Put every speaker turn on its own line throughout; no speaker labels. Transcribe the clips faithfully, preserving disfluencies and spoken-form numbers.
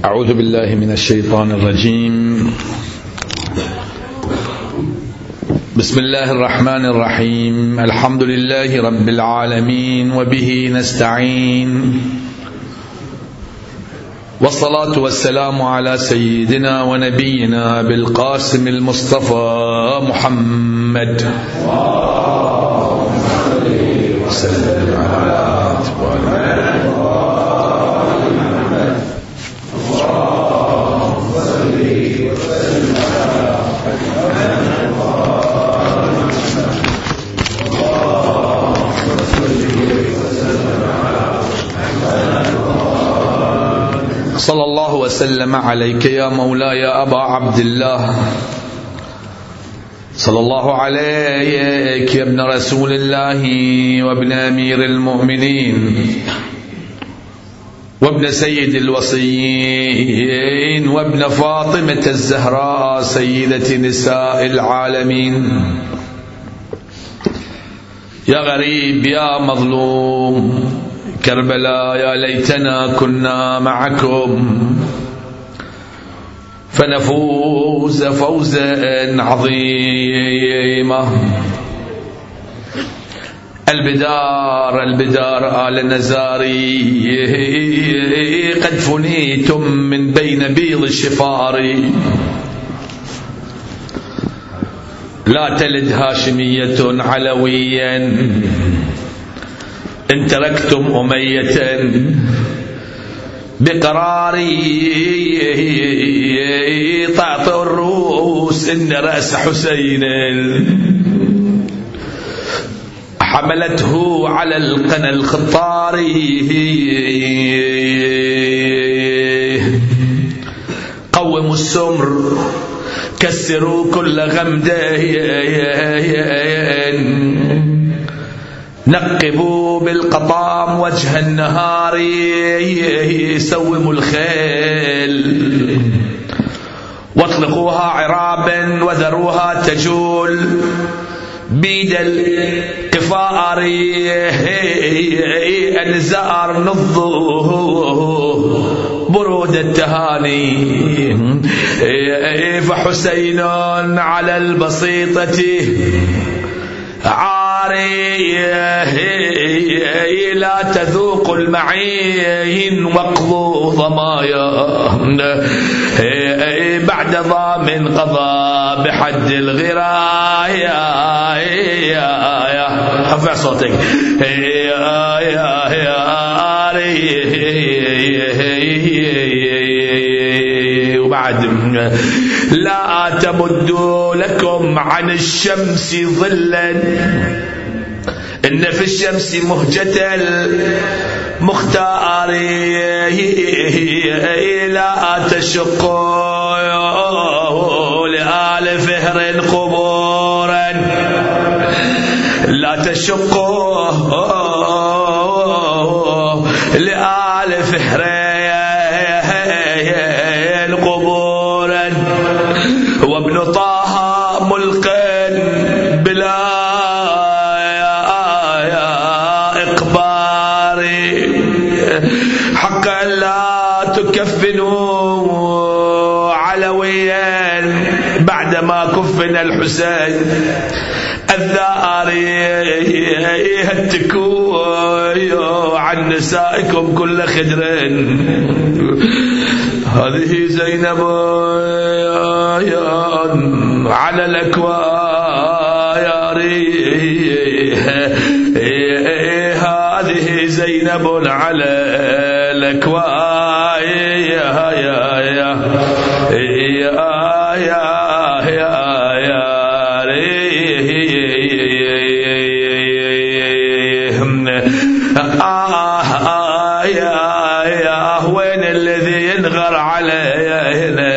أعوذ بالله من الشيطان الرجيم. بسم الله الرحمن الرحيم. الحمد لله رب العالمين وبه نستعين، والصلاة والسلام على سيدنا ونبينا بالقاسم المصطفى محمد وسلم على صلى الله وسلم عليك يا مولاي أبا عبد الله، صلى الله عليك يا ابن رسول الله وابن أمير المؤمنين وابن سيد الوصيين وابن فاطمة الزهراء سيدة نساء العالمين. يا غريب يا مظلوم كربلاء، يا ليتنا كنا معكم فنفوز فوزا عظيما. البدار البدار آل نزاري، قد فنيتم من بين بيض الشفار. لا تلد هاشمية علويا إن تركتم أمية بقراري. طعطوا الروس إن رأس حسين حملته على القنا الخطاري. قوموا السمر كسروا كل غمده، نقبوا بالقطام وجه النهار. سوموا الخيل واطلقوها عرابا وذروها تجول بيد القفار. الزار نضوا برود التهاني، فحسين على البسيطة عاري. لا تذوق المعين واقضوا ضمايا، بعد ضام قضى بحد الغرايا. ارفع صوتك. وبعد لا تمدوا لكم عن الشمس ظلا، إن في الشمس مهجة المختار. لا تشقوا لآل فهر قبورا، لا تشقوا لآل فهر قبورا. وابن طه ملق بلا إقبار، حقا لا تكفنوا علويا بعدما كفن الحسين الذاري. هتكوا عن نسائكم كل خدر، هذه زينب على الأكوار. هذه زينب على الأكوار. يا يا يا وين الذي ينغر علينا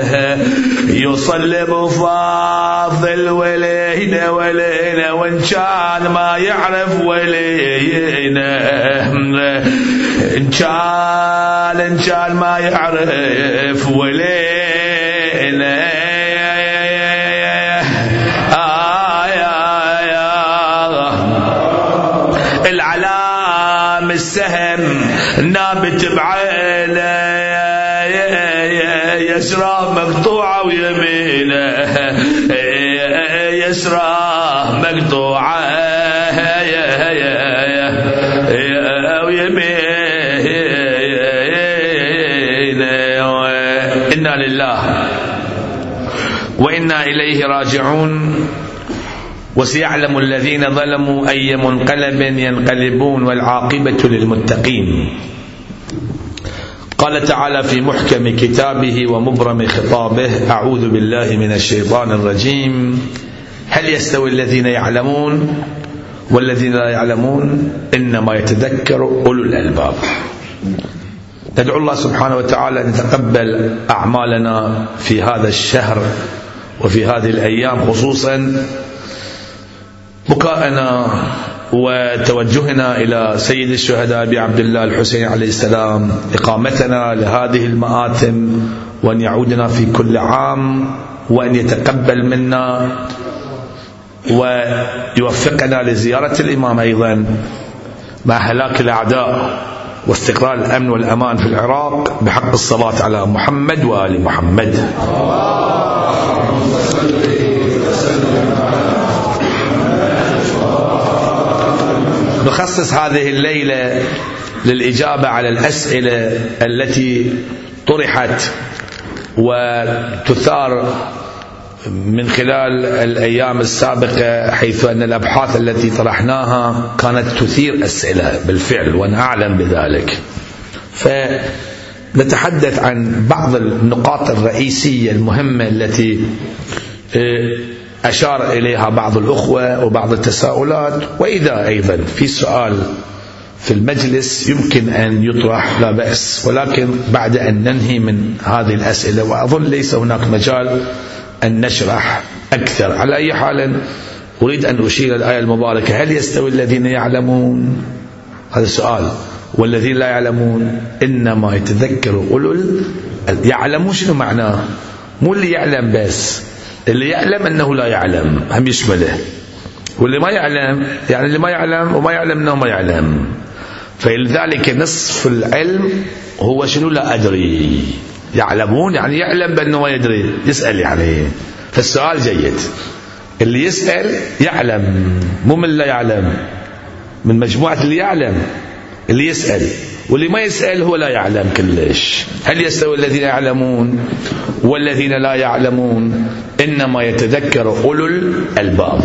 يصلب فاضل ولينا ولينا، وإن كان ما يعرف ولينا، إن كان إن كان ما يعرف ولينا. العلام السهم نابت بعينه يسرى مقطوعة ويمينه يسرى مقطوعة ويمينه. إنا لله وإنا إليه راجعون. وسيعلم الذين ظلموا أي منقلب ينقلبون والعاقبة للمتقين. قال تعالى في محكم كتابه ومبرم خطابه: أعوذ بالله من الشيطان الرجيم. هل يستوي الذين يعلمون والذين لا يعلمون؟ إنما يتذكر أولو الألباب. ندعو الله سبحانه وتعالى أن يتقبل أعمالنا في هذا الشهر وفي هذه الأيام، خصوصا بكاءنا وتوجهنا إلى سيد الشهداء أبي عبد الله الحسين عليه السلام، إقامتنا لهذه المآتم، وأن يعودنا في كل عام، وأن يتقبل منا ويوفقنا لزيارة الإمام أيضا مع هلاك الأعداء واستقرار الأمن والأمان في العراق، بحق الصلاة على محمد وآل محمد. نخصص هذه الليلة للإجابة على الأسئلة التي طرحت وتثار من خلال الأيام السابقة، حيث أن الأبحاث التي طرحناها كانت تثير أسئلة بالفعل وأنا أعلم بذلك. فنتحدث عن بعض النقاط الرئيسية المهمة التي أشار إليها بعض الأخوة وبعض التساؤلات، وإذا أيضا في سؤال في المجلس يمكن أن يطرح لا بأس، ولكن بعد أن ننهي من هذه الأسئلة، وأظن ليس هناك مجال أن نشرح أكثر. على أي حال أريد أن أشير الآية المباركة: هل يستوي الذين يعلمون؟ هذا سؤال. والذين لا يعلمون إنما يتذكر أولو يعلمون. شنو معناه؟ مو اللي يعلم بس، اللي يعلم أنه لا يعلم هم يشمله، واللي ما يعلم يعني اللي ما يعلم وما يعلم أنه ما يعلم. فلذلك نصف العلم هو شنو؟ لا أدري. يعلمون يعني يعلم بأنه ما يدري، يسأل يعني. فالسؤال جيد. اللي يسأل يعلم، مو من لا يعلم، من مجموعة اللي يعلم اللي يسأل، واللي ما يسأل هو لا يعلم كلش. هل يستوي الذين يعلمون والذين لا يعلمون؟ إنما يتذكر أولو الألباب.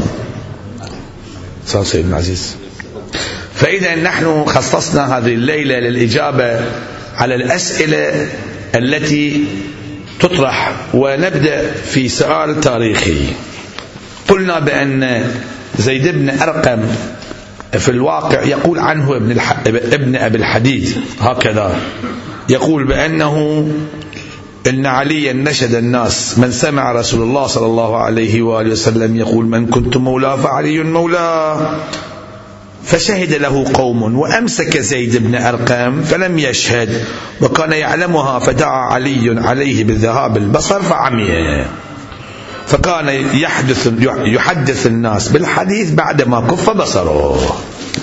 صلى سيدنا العزيز. فإذا نحن خصصنا هذه الليلة للإجابة على الأسئلة التي تطرح، ونبدأ في سؤال تاريخي. قلنا بأن زيد بن أرقم في الواقع يقول عنه ابن, الح... ابن أبي الحديد هكذا، يقول بأنه إن عليا نشد الناس: من سمع رسول الله صلى الله عليه وآله وسلم يقول من كنت مولاه فعلي مولاه، فشهد له قوم، وأمسك زيد بن أرقم فلم يشهد، وكان يعلمها، فدعا علي عليه بالذهاب البصر فعمي، فكان يحدث يحدث الناس بالحديث بعدما كف بصره.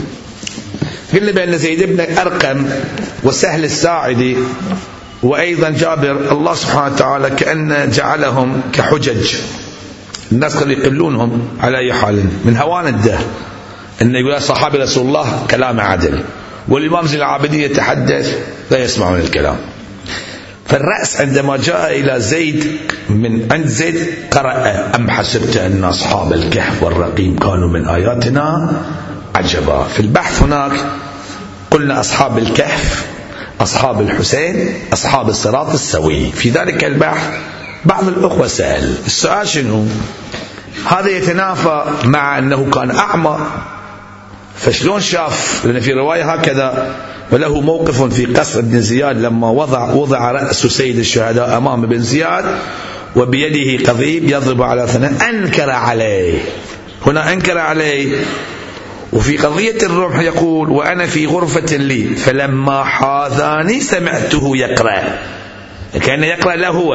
قلنا بأن زيد بن أرقم وسهل الساعدي وأيضا جابر، الله سبحانه وتعالى كأن جعلهم كحجج. الناس كانوا يقلونهم على أي حال من هوان الدهر، أن يقول صحابي رسول الله كلام عدل، والإمام زين العابدين يتحدث لا يسمعون الكلام. فالرأس عندما جاء إلى زيد من عند زيد قرأ: أم حسبت أن أصحاب الكهف والرقيم كانوا من آياتنا عجبا. في البحث هناك قلنا أصحاب الكهف، أصحاب الحسين، أصحاب الصراط السوي. في ذلك البحث بعض الأخوة سأل السؤال: شنو هذا يتنافى مع أنه كان أعمى، فشلون شاف؟ لأن في رواية هكذا: وله موقف في قصر ابن زياد لما وضع وضع رأس سيد الشهداء أمام ابن زياد وبيده قضيب يضرب على ثناء، أنكر عليه. هنا أنكر عليه. وفي قضية الرمح يقول: وأنا في غرفة لي فلما حاذاني سمعته يقرأ، كأنه يقرأ له هو.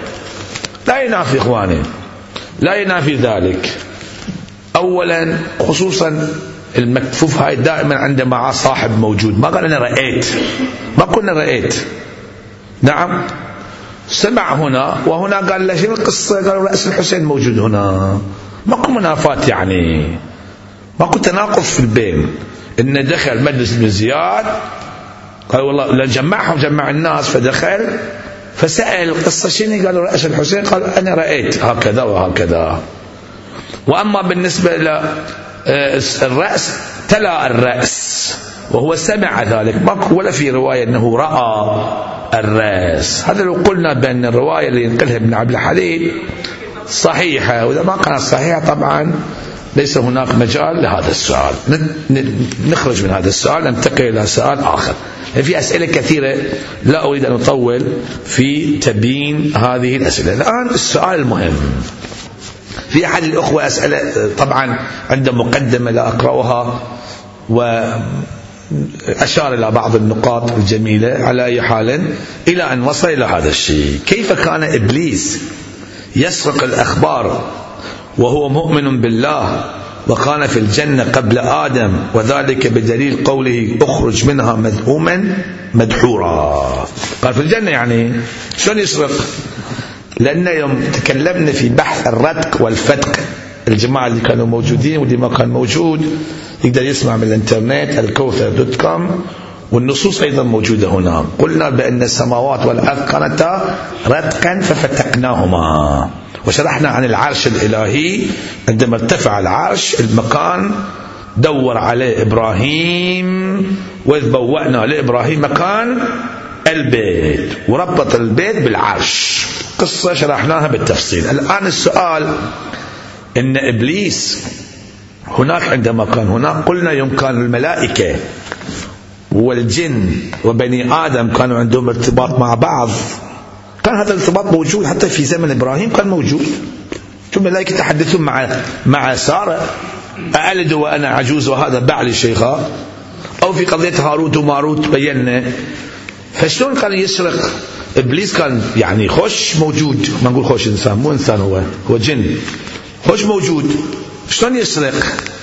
لا ينافي إخواني، لا ينافي ذلك. أولا خصوصا المكفوف هاي دائما عنده معاه صاحب موجود، ما قال أنا رأيت، ما كنا رأيت. نعم سمع هنا وهنا، قال له شنو القصة؟ قالوا رأس الحسين موجود هنا. ماكو منافات يعني، ماكو تناقض في البين. إن دخل مجلس بن زياد قال والله لجمعهم جمع الناس، فدخل فسأل القصة شنو؟ قالوا رأس الحسين، قال أنا رأيت هكذا وهكذا. وأما بالنسبة إلى الرأس تلا الرأس وهو سمع ذلك، ماكو ولا في رواية أنه رأى الرأس. هذا لو قلنا بأن الرواية اللي ينقلها ابن عبد الحليم صحيحة، وإذا ما كانت صحيحة طبعا ليس هناك مجال لهذا السؤال. نخرج من هذا السؤال ننتقل إلى سؤال آخر. في أسئلة كثيرة لا أريد أن أطول في تبيين هذه الأسئلة. الآن السؤال المهم، في أحد الأخوة أسئلة طبعا عنده مقدمة لا أقرأها وأشار إلى بعض النقاط الجميلة. على أي حال إلى أن وصل إلى هذا الشيء: كيف كان إبليس يسرق الأخبار وهو مؤمن بالله وكان في الجنة قبل آدم، وذلك بدليل قوله اخرج منها مذءوما مدحورا. قال في الجنة، يعني شلون يسرق؟ لأن يوم تكلمنا في بحث الرتق والفتق، الجماعة اللي كانوا موجودين واللي ما كان موجود يقدر يسمع من الانترنت الكوثر دوت كوم، والنصوص أيضا موجودة هنا. قلنا بأن السماوات والأرض كانتا رتقا ففتقناهما، وشرحنا عن العرش الإلهي عندما ارتفع العرش المكان دور عليه إبراهيم، وإذ بوأنا لإبراهيم مكان البيت، وربط البيت بالعرش. قصة شرحناها بالتفصيل. الآن السؤال: إن إبليس هناك عندما كان هناك، قلنا يوم كان الملائكة والجن وبني آدم كانوا عندهم ارتباط مع بعض، كان هذا الارتباط موجود حتى في زمن إبراهيم، كان موجود. ثم الملائكة يتحدثون مع مع سارة: أألد وأنا عجوز وهذا بعلي شيخا؟ أو في قضية هاروت وماروت بينا. فشلون كان يسرق؟ إبليس كان يعني خوش موجود، ما نقول خوش إنسان، مو إنسان، هو هو جن، خوش موجود. شلون يسرق؟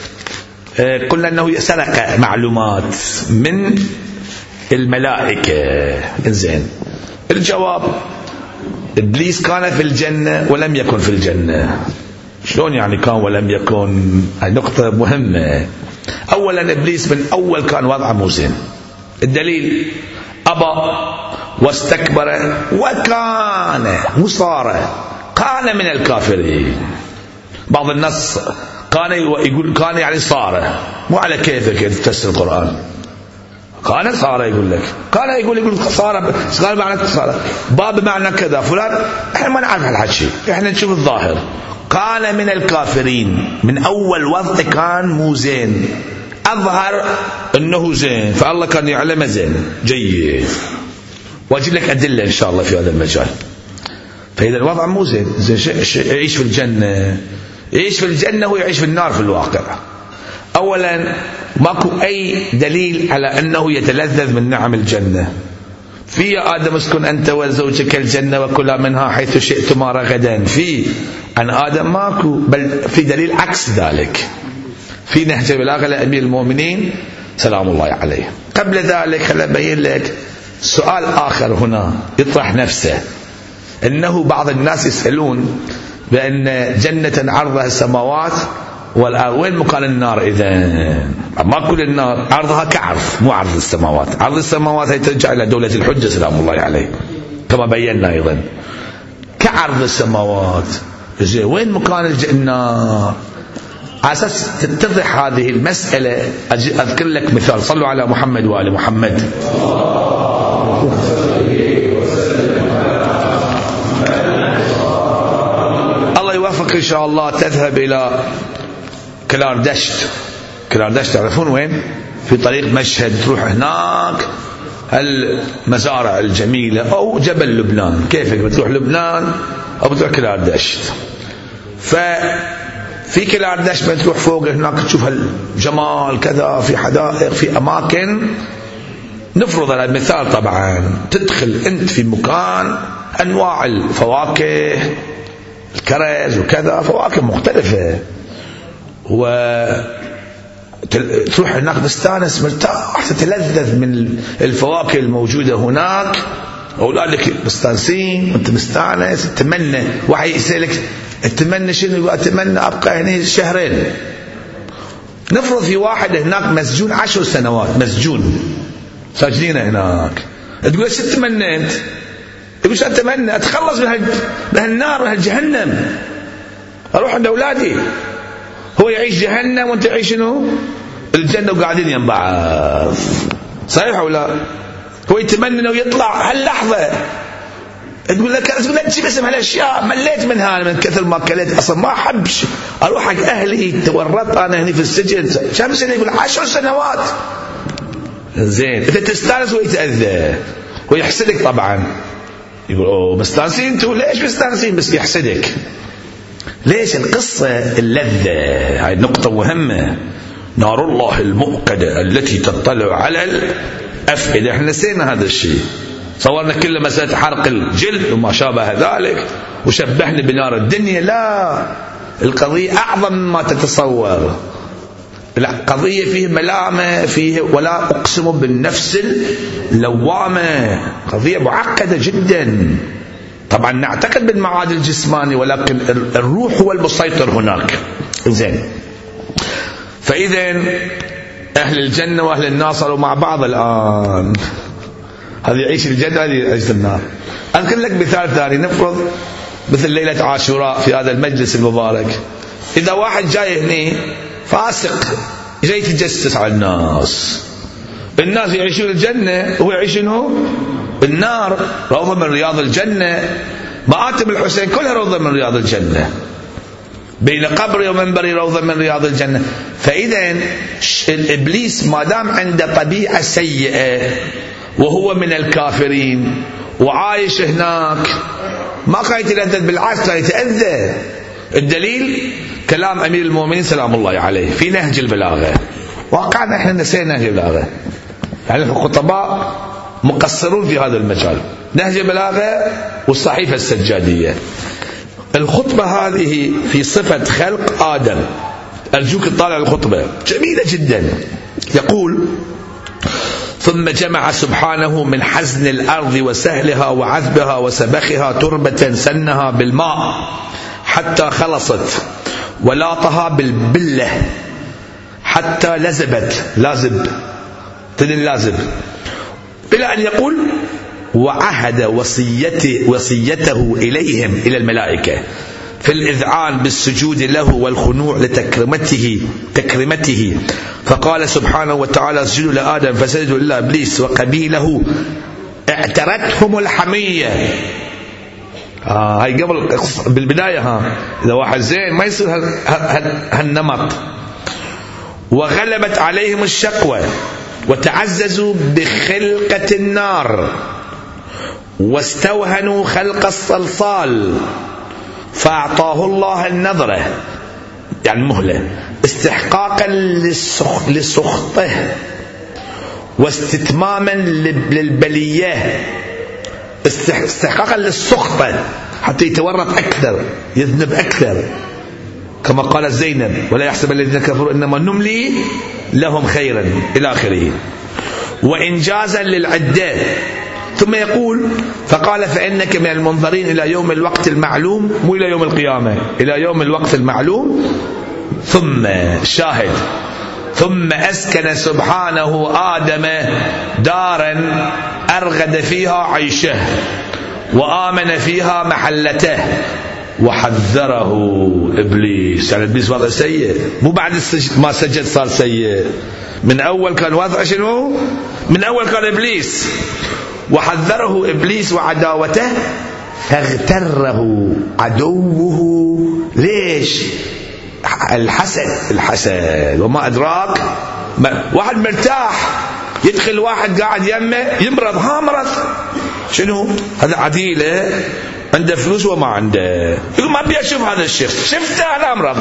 آه قلنا أنه سرق معلومات من الملائكة. إنزين، الجواب: إبليس كان في الجنة ولم يكن في الجنة. شلون يعني كان ولم يكن؟ هذه نقطة مهمة. أولا إبليس من أول كان وضعه مو زين. الدليل: أبى واستكبر وكان وصار كان من الكافرين. بعض الناس كان يقول كان يعني صار، مو على كيفك تفسر القرآن. كان صار يقول لك، كان يقول يقول صار، قال معنى صار باب معنى كذا فلان. احنا ما نعرف هالحكي، احنا نشوف الظاهر. كان من الكافرين، من أول وضع كان مو زين، أظهر أنه زين، فالله كان يعلمه زين جيد. واجيب لك أدلة إن شاء الله في هذا المجال. فإذا الوضع مو زين، يعيش في الجنة، يعيش في الجنة ويعيش في النار في الواقع. أولا ماكو أي دليل على أنه يتلذذ من نعم الجنة. في يا آدم اسكن أنت وزوجك الجنة وكلا منها حيث شئتما رغدا. في عن آدم ماكو، بل في دليل عكس ذلك في نهج البلاغة لأمير المؤمنين سلام الله عليه. قبل ذلك خليني أبين لك سؤال آخر هنا يطرح نفسه، إنه بعض الناس يسألون بأن جنة عرضها السماوات والأرض، وين مكان النار إذا؟ ما كل النار عرضها كعرض، مو عرض السماوات. عرض السماوات هي ترجع إلى دولة الحجة سلام الله عليه كما بينا أيضا، كعرض السماوات. زين، وين مكان النار؟ على أساس تتضح هذه المسألة أذكر لك مثال. صلوا على محمد وآل محمد. الله يوفقك إن شاء الله. تذهب إلى كلاردشت. كلاردشت تعرفون وين؟ في طريق مشهد، تروح هناك المزارع الجميلة، أو جبل لبنان، كيفك بتروح لبنان أو بتروح كلاردشت. ففي كلاردشت بتروح فوق هناك تشوف الجمال كذا، في حدائق، في أماكن. نفرض على المثال طبعا تدخل أنت في مكان أنواع الفواكه، الكرز وكذا، فواكه مختلفة، وتروح هناك تستانس مرتاح، تتلذذ من الفواكه الموجودة هناك، أولادك مستانسين وأنت مستانس تتمنى. واحد يسألك أتمنى شنو؟ يقول أتمنى أبقى هنا شهرين. نفرض في واحد هناك مسجون عشر سنوات، مسجون ساجنين هناك، تقول ايش تتمنى؟ يقول ايش اتمنى؟ اتخلص من هالنار، من هالجهنم، اروح عند اولادي. هو يعيش جهنم وانت تعيش شنو؟ الجنه، وقاعدين يم بعض. صحيح ولا؟ هو يتمنى انه يطلع هاللحظه. تقول لك تقول لك شي بس هالاشياء مليت منها من كثر ما اكلت، اصلا ما احبش اروح حق اهلي، تورطت انا هنا في السجن. كم سنه؟ يقول عشر سنوات. زين انت تستانس ويتاذى ويحسدك طبعا. يقول اوه مستانسين انتوا، ليش مستانسين؟ بس يحسدك. ليش؟ القصه اللذه، هاي نقطه مهمه. نار الله الموقده التي تطلع على الافئده، احنا نسينا هذا الشيء، صورنا كل مسألة حرق الجلد وما شابه ذلك وشبهنا بنار الدنيا. لا، القضية أعظم مما تتصور. لا، قضية فيه ملامة، فيه ولا أقسم بالنفس اللوامة، قضية معقدة جدا. طبعا نعتقد بالمعاد الجسماني، ولكن الروح هو المسيطر هناك. زين، فإذا أهل الجنة وأهل النار صاروا مع بعض الآن. هذه يعيش الجنة، هذه يعيش النار. أذكر لك مثال ثاني. نفرض مثل ليلة عاشوراء في هذا المجلس المبارك، إذا واحد جاي هنا فاسق جاي يتجسس على الناس، الناس يعيشون الجنة وهو يعيشون النار. روضة من رياض الجنة، مآتم الحسين كلها روضة من رياض الجنة، بين قبري ومنبري روضة من رياض الجنة. فإذا الإبليس ما دام عنده طبيعة سيئة وهو من الكافرين وعايش هناك، ما كان يتلذذ، بالعكس كان يتأذى. الدليل كلام أمير المؤمنين سلام الله عليه في نهج البلاغة. واقعا احنا نسينا نهج البلاغة، يعني الخطباء مقصرون في هذا المجال. نهج البلاغة والصحيفة السجادية. الخطبة هذه في صفة خلق آدم، أرجوك تطالع الخطبة، جميلة جدا. يقول: ثم جمع سبحانه من حزن الأرض وسهلها وعذبها وسبخها تربة سنها بالماء حتى خلصت، ولاطها بالبلة حتى لزبت، لازب تدل لازب، إلى أن يقول: وعهد وصيته, وصيته إليهم، إلى الملائكة، في الإذعان بالسجود له والخنوع لتكرمته تكرمته فقال سبحانه وتعالى: اسجدوا لآدم فسجدوا إلا إبليس وقبيله اعترتهم الحمية. آه هاي قبل بالبداية. ها إذا واحد زين ما يصير هالنمط. وغلبت عليهم الشقوة وتعززوا بخلقة النار واستوهنوا خلق الصلصال، فأعطاه الله النظرة، يعني مهلة، استحقاقا لسخطه واستتماما للبلية، استحقاقا للسخطة حتى يتورط أكثر، يذنب أكثر، كما قال زينب: ولا يحسب الذين كفروا إنما نملي لهم خيرا، إلى آخره. وإنجازا للعدة. ثم يقول: فقال: فإنك من المنظرين إلى يوم الوقت المعلوم، مو إلى يوم القيامة، إلى يوم الوقت المعلوم. ثم شاهد: ثم أسكن سبحانه آدم دارا أرغد فيها عيشه وآمن فيها محلته، وحذره إبليس. يعني إبليس وضع سيء، مو بعد ما سجد صار سيء، من أول كان وضع شنو؟ من أول كان إبليس. وحذره إبليس وعداوته فاغتره عدوه. ليش؟ الحسد. الحسد وما أدراك. واحد مرتاح يدخل واحد قاعد يمه يمرض، ها مرض شنو؟ هذا عديلة عنده فلوس وما عنده، يقول ما أبي أشوف هذا الشخص، شفته أنا أمرض،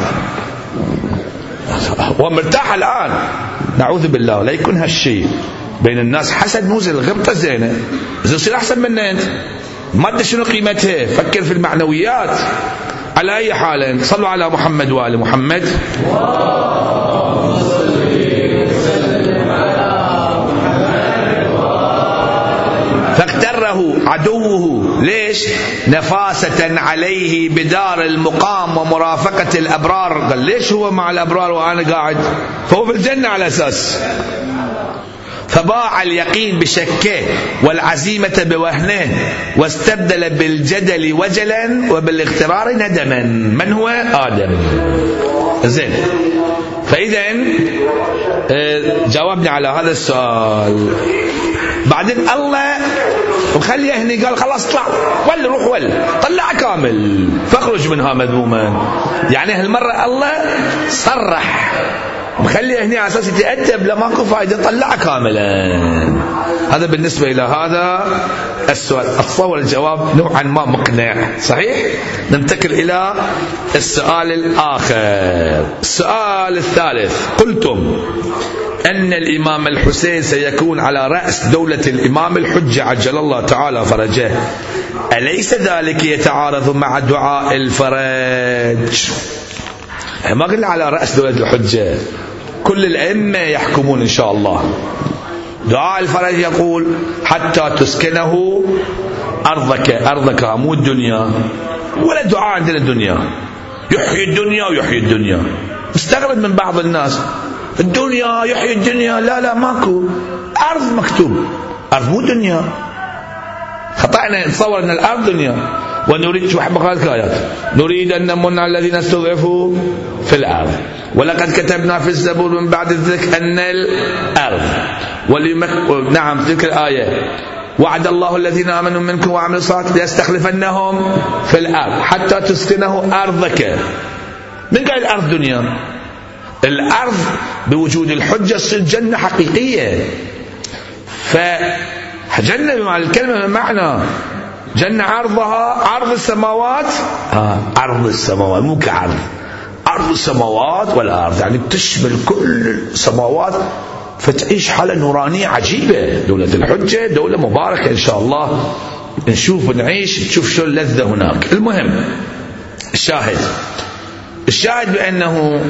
هو مرتاح الآن. نعوذ بالله لا يكون هالشيء بين الناس. حسد مو زين، الغبطة زينة، إذا يصير أحسن منه أنت، ما أدري شنو قيمتها، فكر في المعنويات. على أي حال، صلوا على محمد وآل محمد. فاغتره عدوه. ليش؟ نفاسة عليه بدار المقام ومرافقة الأبرار. قال ليش هو مع الأبرار وأنا قاعد؟ فهو في الجنة على أساس. فباع اليقين بشكه والعزيمة بوهنه، واستبدل بالجدل وجلا وبالاغترار ندما. من هو؟ آدم. زين، فإذا جاوبني على هذا السؤال. بعدين الله وخليه هني قال خلاص اطلع ول روح ول طلع كامل فاخرج منها مذموما. يعني هالمرة الله صرح مخليه هني على اساس يتأدب، لا ماكو فائدة طلع كاملا. هذا بالنسبة إلى هذا السؤال. أتصور الجواب نوعا ما مقنع، صحيح؟ ننتقل إلى السؤال الآخر. السؤال الثالث: قلتم أن الإمام الحسين سيكون على رأس دولة الإمام الحجة عجل الله تعالى فرجه، أليس ذلك يتعارض مع دعاء الفرج؟ ما قلنا على رأس دولة الحجة، كل الأئمة يحكمون إن شاء الله. دعاء الفرج يقول حتى تسكنه أرضك، أرضك مو الدنيا، ولا دعاء عندنا الدنيا يحيي الدنيا ويحيي الدنيا. مستغرب من بعض الناس، الدنيا يحيي الدنيا، لا لا ماكو، أرض مكتوب، أرض مو دنيا. خطأنا نتصور أن الأرض دنيا. ونريد شو بقالك آيات، نريد أن نمن على الذين استضعفوا في الأرض ولقد كتبنا في الزبور من بعد الذكر أن الأرض وليمك... نعم تلك الآية وعد الله الذين آمنوا منكم وعملوا الصالحات ليستخلفنهم في الأرض حتى تسكنه أرضك. من قال الأرض دنيا؟ الأرض بوجود الحجة تصير جنة حقيقية. فجنة بمعنى الكلمة بمعنى جنة عرضها عرض السماوات، آه عرض السماوات مو كعرض، عرض السماوات والأرض، يعني بتشمل كل السماوات، فتعيش حالة نورانية عجيبة. دولة الحجة دولة مباركة إن شاء الله، نشوف ونعيش نشوف شو اللذة هناك. المهم الشاهد الشاهد بأنه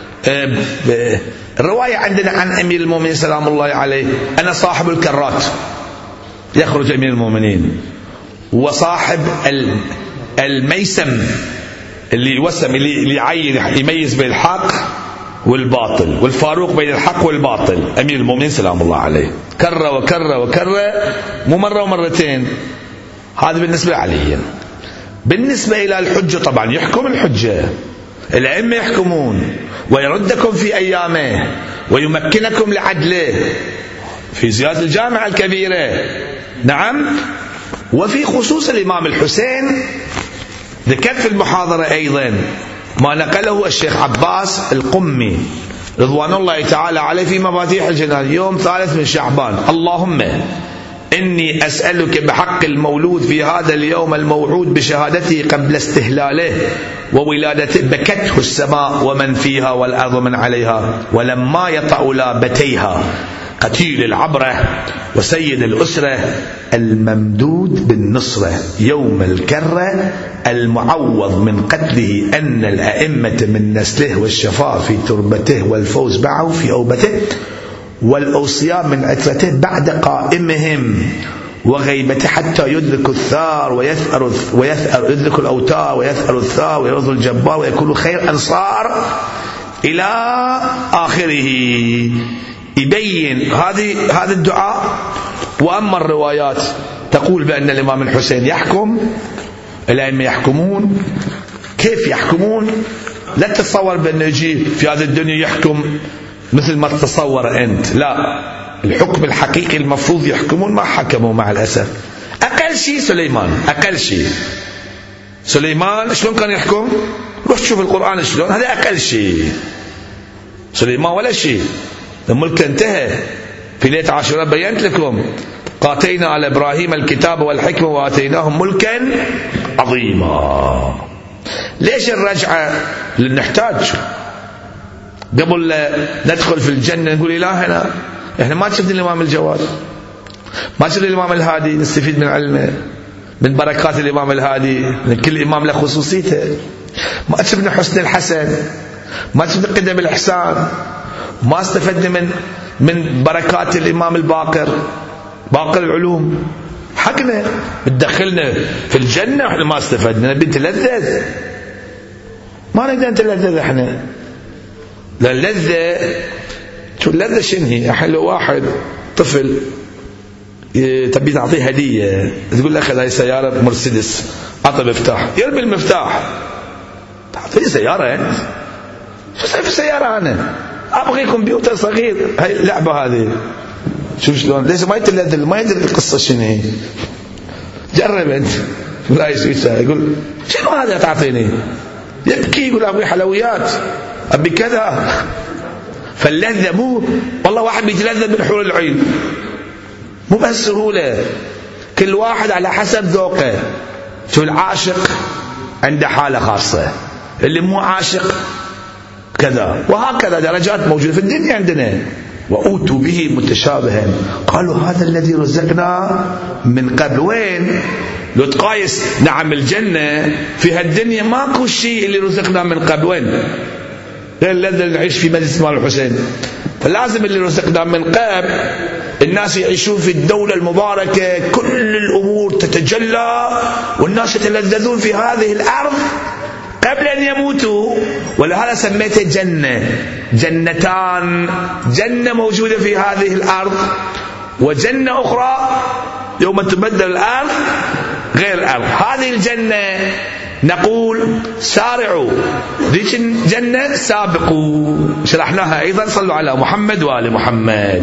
الرواية عندنا عن أمير المؤمنين سلام الله عليه: أنا صاحب الكرات. يخرج أمير المؤمنين وصاحب الميسم اللي يوسم اللي يعين يميز بين الحق والباطل، والفاروق بين الحق والباطل، أمير المؤمنين سلام الله عليه. كرة وكرة وكرة، مو مرة ومرتين. هذا بالنسبة عليه. بالنسبة إلى الحجة طبعا يحكم الحجة، الأئمة يحكمون ويردكم في أيامه ويمكنكم لعدله في زيادة الجامعة الكبيرة. نعم. وفي خصوص الإمام الحسين ذكرت في المحاضرة أيضا ما نقله الشيخ عباس القمي رضوان الله تعالى عليه في مفاتيح الجنان يوم ثالث من شعبان: اللهم إني أسألك بحق المولود في هذا اليوم الموعود بشهادته قبل استهلاله وولادته بكته السماء ومن فيها والأرض من عليها ولما يطأ لابتيها قتيل العبرة وسيد الأسرة الممدود بالنصرة يوم الكرة المعوض من قتله أن الأئمة من نسله والشفاء في تربته والفوز بعه في أوبته والأوصياء من عترته بعد قائمهم وغيبته حتى يدرك الثار ويثأر ويثأر يدرك الأوتار ويثأر الثار ويرضى الجبار ويكون خير أنصار إلى آخره. يبين هذه هذا الدعاء. وأما الروايات تقول بأن الإمام الحسين يحكم، الأئمة يحكمون. كيف يحكمون؟ لا تتصور بأنه يجي في هذه الدنيا يحكم مثل ما تتصور أنت، لا، الحكم الحقيقي المفروض يحكمون ما حكموا مع الأسف. أقل شيء سليمان، أقل شيء سليمان شلون كان يحكم؟ روح تشوف القرآن شلون، هذا أقل شيء. سليمان ولا شيء، الملك انتهى. في ليلة عاشوراء بينت لكم: قاتينا على إبراهيم الكتاب والحكمة وآتيناهم ملكا عظيما. ليش الرجعة؟ لنحتاج قبل لا ندخل في الجنة نقول إلهنا إحنا ما شفنا الإمام الجواد، ما شفنا الإمام الهادي، نستفيد من علمه، من بركات الإمام الهادي، من كل إمام له خصوصيته. ما شفنا حسن الحسن، ما شفنا قدم الإحسان، ما استفدنا من من بركات الإمام الباقر، باقر العلوم. حقنا بتدخلنا في الجنة واحنا ما استفدنا، نبي نتلذذ، ما نقدر نتلذذ احنا. لا اللذة، شو اللذة شنو هي؟ الحين لو واحد طفل تبي تعطيه هدية، تقول له أخذ هاي سيارة مرسيدس، أعطى مفتاح، يرمي المفتاح. تعطيه سيارة أنت؟ شو صار في سيارة أنا؟ أبغي كمبيوتر صغير، هاي اللعبة هذه. شوف شلون، ليش ما يتلذذ؟ ما يدري القصة شنو هي. جرب أنت. لا يسوي يقول شنو هذا تعطيني؟ يبكي يقول أبغي حلويات، أبي كذا. فاللذة مو والله واحد بيتلذذ من حور العين، مو بهالسهولة، كل واحد على حسب ذوقه. شو العاشق عنده حالة خاصة، اللي مو عاشق كذا، وهكذا درجات موجودة في الدنيا عندنا. وأوتوا به متشابها قالوا هذا الذي رزقنا من قبل. وين؟ لو تقايس نعم الجنة في هالدنيا ماكو شيء اللي رزقنا من قبل. وين؟ غير الذي نعيش في مجلس مال الحسين. فلازم اللي رزقنا من قبل الناس يعيشون في الدولة المباركة، كل الأمور تتجلى والناس يتلذذون في هذه الأرض قبل أن يموتوا. ولهذا سميته جنة، جنتان، جنة موجودة في هذه الأرض وجنة أخرى يوم تبدل الأرض غير الأرض. هذه الجنة نقول سارعوا، ذيك الجنة سابقوا، شرحناها أيضا. صلوا على محمد وآل محمد.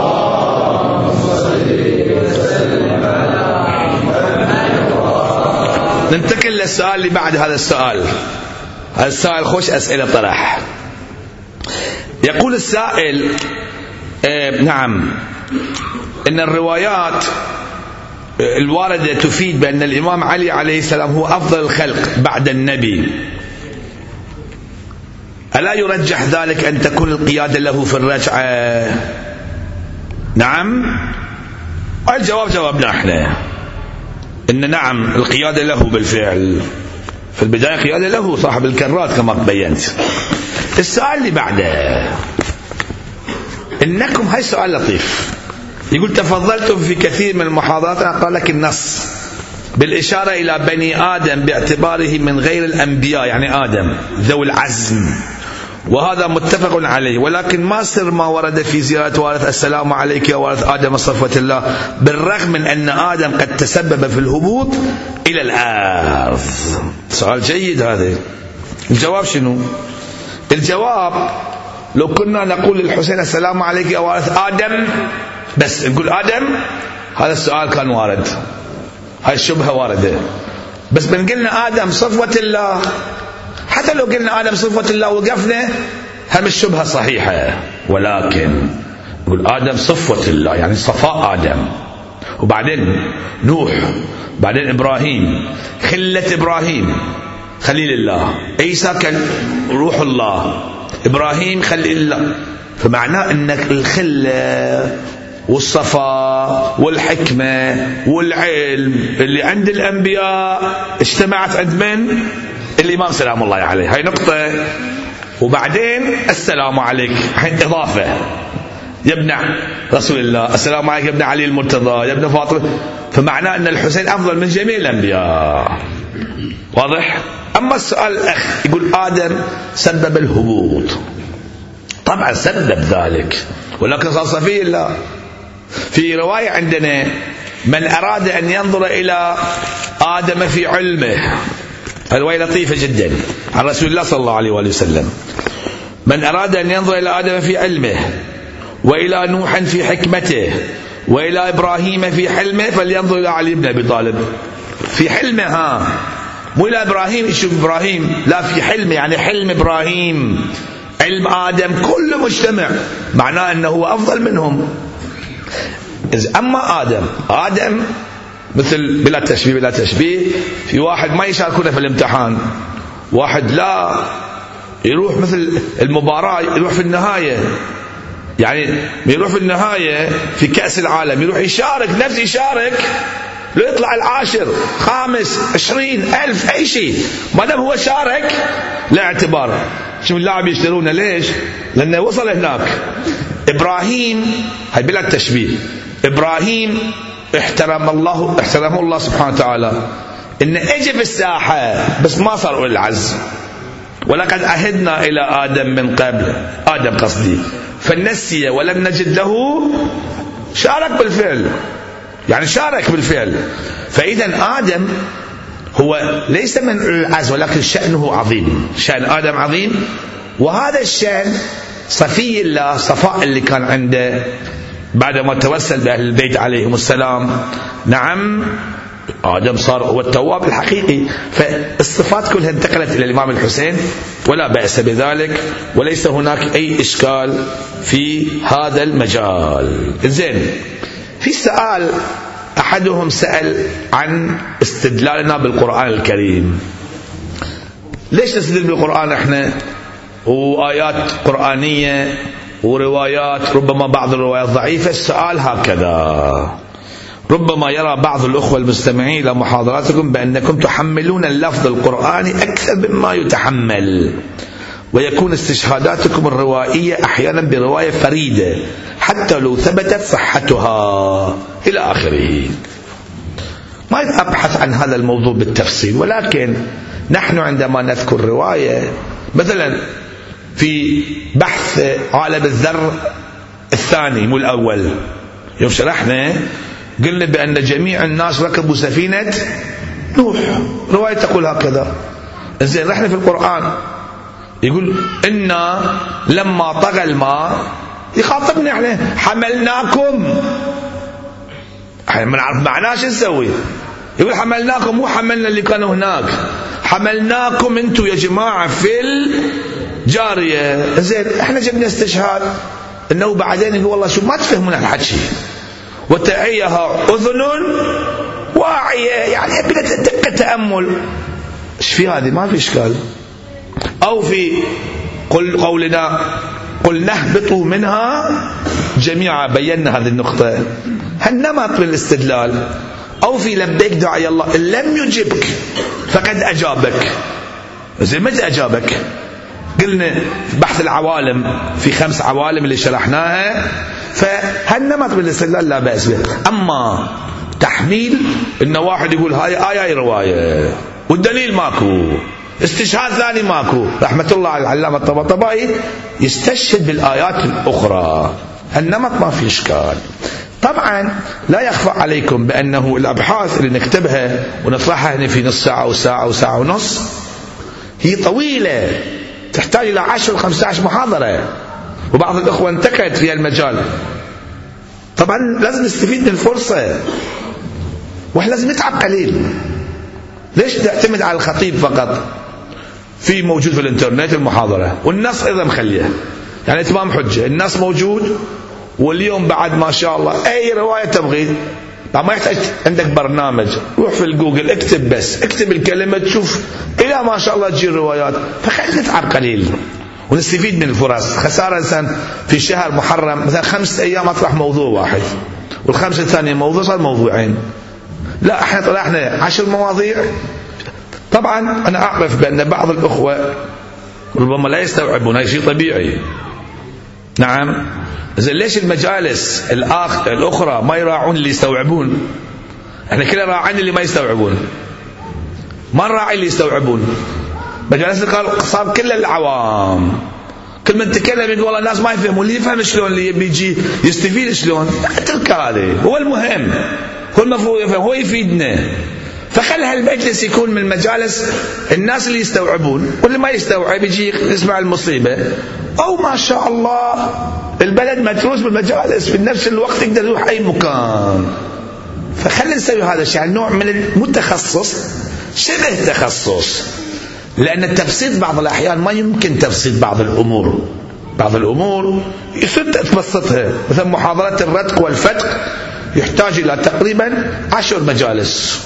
ننتقل للسؤال اللي بعد هذا السؤال. هذا السؤال خوش أسئلة طرح. يقول السائل آه نعم إن الروايات الواردة تفيد بأن الإمام علي عليه السلام هو أفضل الخلق بعد النبي، ألا يرجح ذلك أن تكون القيادة له في الرجعة؟ نعم. الجواب جوابنا احنا إن نعم القيادة له بالفعل، في البداية قيادة له صاحب الكرات كما بينت. السؤال اللي بعده إنكم، هاي سؤال لطيف، يقول تفضلتم في كثير من المحاضرات أقرأ لك النص بالإشارة إلى بني آدم باعتباره من غير الأنبياء، يعني آدم ذو العزم، وهذا متفق عليه، ولكن ما سر ما ورد في زيارة وارث السلام عليك يا وارث آدم صفوة الله، بالرغم من أن آدم قد تسبب في الهبوط إلى الأرض؟ سؤال جيد هذا. الجواب شنو؟ الجواب لو كنا نقول للحسين السلام عليك يا وارث آدم بس، نقول آدم، هذا السؤال كان وارد، هاي الشبهة واردة. بس بنقلنا آدم صفوة الله، حتى لو قلنا آدم صفوة الله وقفنا هم الشبهة صحيحة، ولكن نقول آدم صفوة الله يعني صفاء آدم، وبعدين نوح، بعدين إبراهيم خلة إبراهيم خليل الله، عيسى كان روح الله، إبراهيم خليل الله. فمعناه أنك الخلة والصفاء والحكمة والعلم اللي عند الأنبياء اجتمعت عند من؟ الإمام سلام الله عليه. هاي نقطة. وبعدين السلام عليك، حين إضافة، يا ابن رسول الله، السلام عليك يا ابن علي المرتضى، يا ابن فاطمة. فمعناه أن الحسين أفضل من جميع الأنبياء. واضح؟ أما السؤال الأخ يقول آدم سبب الهبوط، طبعا سبب ذلك، ولكن صار صفي الله. في رواية عندنا من أراد أن ينظر إلى آدم في علمه، رواية لطيفة جدا عن رسول الله صلى الله عليه وآله وسلم، من أراد أن ينظر إلى آدم في علمه وإلى نوح في حكمته وإلى إبراهيم في حلمه فلينظر إلى علي بن أبي طالب في حلمه، ها مو إلى إبراهيم يشوف إبراهيم، لا في حلمه، يعني حلم إبراهيم، علم آدم كله مجتمع، معناه أنه هو أفضل منهم. أما آدم آدم مثل بلا تشبيه بلا تشبيه، في واحد ما يشاركونه في الامتحان، واحد لا يروح مثل المباراة يروح في النهاية، يعني يروح في النهاية في كأس العالم يروح يشارك، نفس يشارك لو يطلع العاشر خامس عشرين ألف أي شيء، ما دام هو شارك لا اعتبار. شو اللاعب يشترونه ليش؟ لأنه وصل هناك. إبراهيم هاي بلا تشبيه، إبراهيم احترم الله احترمه الله سبحانه وتعالى إن اجى في الساحة بس ما صار أولي العزم. ولقد عهدنا إلى آدم من قبل، آدم قصدي، فنسي ولم نجد له، شارك بالفعل، يعني شارك بالفعل. فإذا آدم هو ليس من العزم ولكن شأنه عظيم، شأن آدم عظيم. وهذا الشأن صفي الله، صفاء اللي كان عنده بعدما توسل بأهل البيت عليهم السلام. نعم آدم صار هو التواب الحقيقي. فالصفات كلها انتقلت إلى الإمام الحسين ولا بأس بذلك، وليس هناك أي إشكال في هذا المجال. زين، في سؤال أحدهم سأل عن استدلالنا بالقرآن الكريم. ليش نستدل بالقرآن احنا وآيات قرآنية وروايات ربما بعض الروايات ضعيفة؟ السؤال هكذا: ربما يرى بعض الأخوة المستمعين إلى محاضراتكم بأنكم تحملون اللفظ القرآني أكثر مما يتحمل، ويكون استشهاداتكم الروائية أحيانا برواية فريدة حتى لو ثبتت صحتها إلى آخره. ما أبحث عن هذا الموضوع بالتفصيل، ولكن نحن عندما نذكر رواية مثلا في بحث عالم الذر الثاني مو الأول، يوم شرحنا قلنا بأن جميع الناس ركبوا سفينة نوح، رواية تقول هكذا. زين، رحنا في القرآن يقول إنا لما طغى الماء، يخاطبنا احنا حملناكم. احنا ما نعرف معناه شو نسوي. يقول حملناكم، مو حملنا اللي كانوا هناك، حملناكم انتم يا جماعة في الجارية. زين، احنا جبنا استشهاد انه بعدين يقول والله شو ما تفهمون الحكي، وتعيها أذن واعية، يعني دقة تأمل. ايش في هذه؟ ما في إشكال. أو في قل قولنا قل نهبطوا منها جميعا، بينا هذه النقطة، هالنمط من الاستدلال. أو في لبيك دعاء الله إن لم يجبك فقد أجابك. زي متى أجابك؟ قلنا بحث العوالم في خمس عوالم اللي شرحناها، فهالنمط من الاستدلال لا بأس به. أما تحميل إن واحد يقول هاي آية هاي رواية والدليل ماكو، استشهاد ثاني ماكو، رحمة الله على العلامة الطباطبائي يستشهد بالآيات الأخرى، هالنمط ما في إشكال. طبعا لا يخفى عليكم بأنه الأبحاث اللي نكتبها ونطرحها هنا في نص ساعة وساعة وساعة ونص هي طويلة، تحتاج إلى عشر خمسة عشر محاضرة، وبعض الأخوة انتقد في المجال. طبعا لازم نستفيد من الفرصة، واحنا لازم نتعب قليل. ليش تعتمد على الخطيب فقط؟ في موجود في الانترنت المحاضرة، والنص أيضا مخليه، يعني تمام حجة، النص موجود. واليوم بعد ما شاء الله أي رواية تبغي ما يحتاج عندك برنامج، روح في الجوجل اكتب، بس اكتب الكلمة تشوف إلى ما شاء الله تجي الروايات. فخلينا نتعب قليل ونستفيد من الفرص. خسارة إنسان في شهر محرم مثلا خمسة أيام أطرح موضوع واحد، والخمسة الثانية موضوع صار موضوعين. لا، احنا طلعنا عشر مواضيع. طبعا أنا أعرف بأن بعض الأخوة ربما لا يستوعبون، هذا شيء طبيعي. نعم، إذا ليش المجالس الآخ الأخرى ما يراعون اللي يستوعبون؟ احنا كلا راعين اللي ما يستوعبون، ما نراعي اللي يستوعبون. مجالس قال صار كل العوام، كل من تكلم يقول والله الناس ما يفهمون، اللي يفهم شلون، اللي بيجي يستفيد شلون، اترك هذا، هو المهم، هو المفروض يفهم، هو يفيدنا. فخل هالمجلس يكون من مجالس الناس اللي يستوعبون، واللي ما يستوعب يجي يسمع المصيبة. أو ما شاء الله البلد متروس بالمجالس، في نفس الوقت يقدر يروح أي مكان. فخلنا نسوي هذا الشيء، نوع من المتخصص شبه تخصص، لأن التبسيط بعض الأحيان ما يمكن تبسيط بعض الأمور. بعض الأمور يصير تبسطها، مثلا محاضرة الرتق والفتق يحتاج إلى تقريبا عشر مجالس،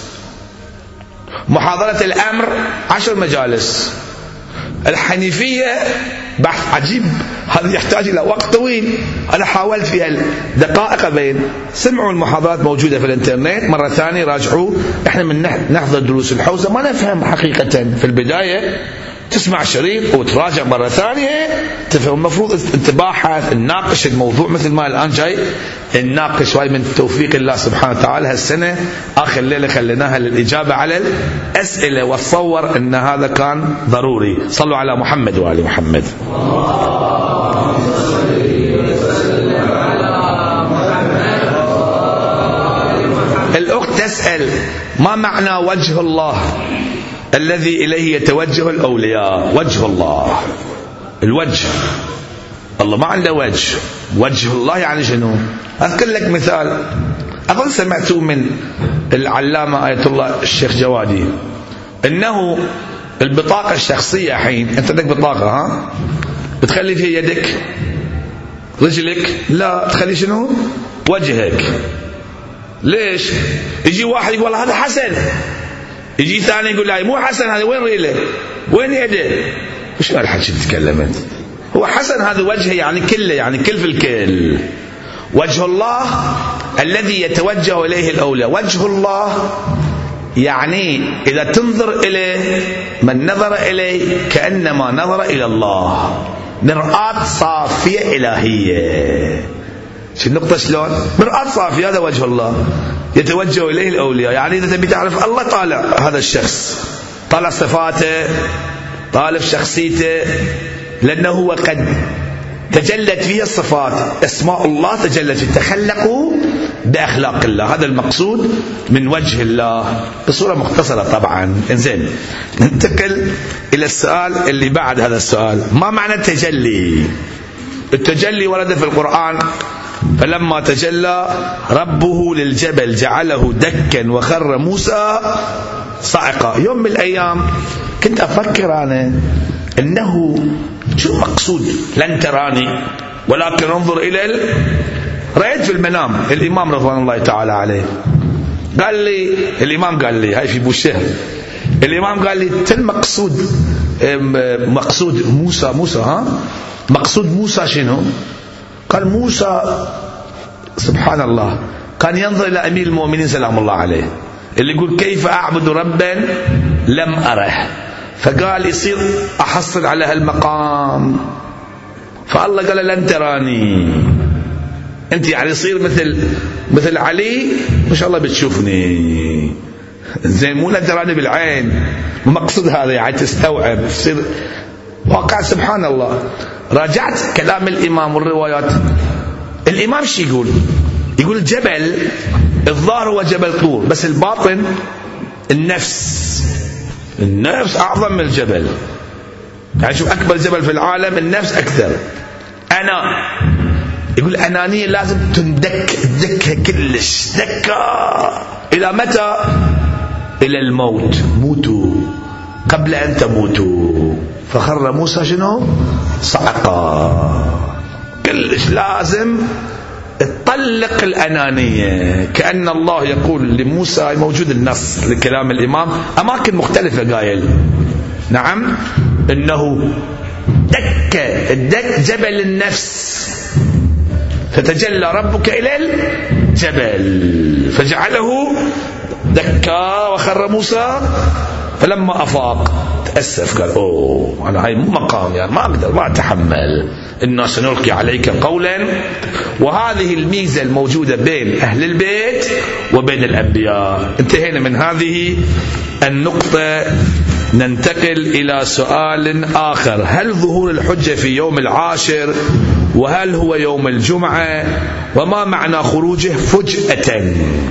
محاضرة الأمر عشر مجالس، الحنيفية بحث عجيب، هذا يحتاج إلى وقت طويل. أنا حاولت في دقائق بين. سمعوا المحاضرات موجودة في الانترنت مرة ثانية، راجعوا. احنا من نحضر دروس الحوزة ما نفهم حقيقة في البداية، تسمع شريط وتراجع مرة ثانية تفهم. المفروض انت باحث نناقش الموضوع مثل ما الآن جاي نناقش، وهي من توفيق الله سبحانه وتعالى هالسنة آخر ليلة خليناها للإجابة على الأسئلة، واتصور أن هذا كان ضروري. صلوا على محمد وآل محمد. الأخت تسأل: ما معنى وجه الله الذي إليه يتوجه الأولياء؟ وجه الله، الوجه، الله ما عنده وجه. وجه الله يعني شنو؟ أذكر لك مثال أظن سمعتوه من العلامة آية الله الشيخ جوادي، إنه البطاقة الشخصية حين أنت عندك بطاقة، ها بتخلي فيها يدك، رجلك، لا تخلي شنو؟ وجهك. ليش؟ يجي واحد يقول والله هذا حسن، يجي ثاني يقول لا مو حسن، هذا وين ريله؟ وين يده؟ وش هالحكي تتكلمت؟ هو حسن هذا وجهه يعني كله، يعني كل في الكل. وجه الله الذي يتوجه إليه الأولى. وجه الله يعني إذا تنظر إليه، من نظر إليه كأنما نظر إلى الله، مرآة صافية إلهية. شو النقطة شلون؟ مرآة صافية، هذا وجه الله يتوجه إليه الأولياء. يعني إذا تبي تعرف الله، طالع هذا الشخص، طالع صفاته، طالع شخصيته، لأنه هو قد تجلت فيه الصفات، أسماء الله تجلت فيه، تخلقوا بأخلاق الله. هذا المقصود من وجه الله بصورة مختصرة طبعا. إنزين، ننتقل إلى السؤال اللي بعد هذا السؤال: ما معنى التجلي؟ التجلي ورد في القرآن: فلما تجلى ربه للجبل جعله دكا وخر موسى صعقا. يوم من الأيام كنت أفكر أنا أنه شو المقصود لن تراني ولكن انظر إلى ال... رأيت في المنام الإمام رضوان الله تعالى عليه قال لي، الإمام قال لي، هاي في بوشهر، الإمام قال لي المقصود مقصود موسى موسى ها مقصود موسى شنو؟ قال موسى سبحان الله كان ينظر إلى أمير المؤمنين سلام الله عليه اللي يقول كيف أعبد ربا لم أره، فقال يصير أحصل على هالمقام، فالله قال لن تراني أنت، يعني يصير مثل مثل علي ما شاء الله بتشوفني زين، مو لن تراني بالعين، مقصود هذا يعني تستوعب يصير واقع. سبحان الله. راجعت كلام الإمام والروايات، الإمام شي يقول؟ يقول الجبل الظاهر هو جبل طور، بس الباطن النفس، النفس أعظم من الجبل. يعني شوف أكبر جبل في العالم النفس أكثر. أنا يقول الأنانية لازم تندك دكها كلش دكة. إلى متى؟ إلى الموت. موتوا قبل أن تموتوا. فخر موسى شنو؟ صعقا. كلش لازم تطلق الأنانية. كأن الله يقول لموسى، موجود النص لكلام الإمام أماكن مختلفة قايل نعم إنه دك الدك جبل النفس، فتجلى ربك إلى الجبل فجعله دكا وخر موسى، فلما أفاق تأسف قال أوه أنا هاي مو مقام، يعني ما أقدر ما أتحمل، إنا سنلقي عليك قولا. وهذه الميزة الموجودة بين أهل البيت وبين الأنبياء. انتهينا من هذه النقطة. ننتقل إلى سؤال آخر: هل ظهور الحجة في يوم العاشر؟ وهل هو يوم الجمعة؟ وما معنى خروجه فجأة؟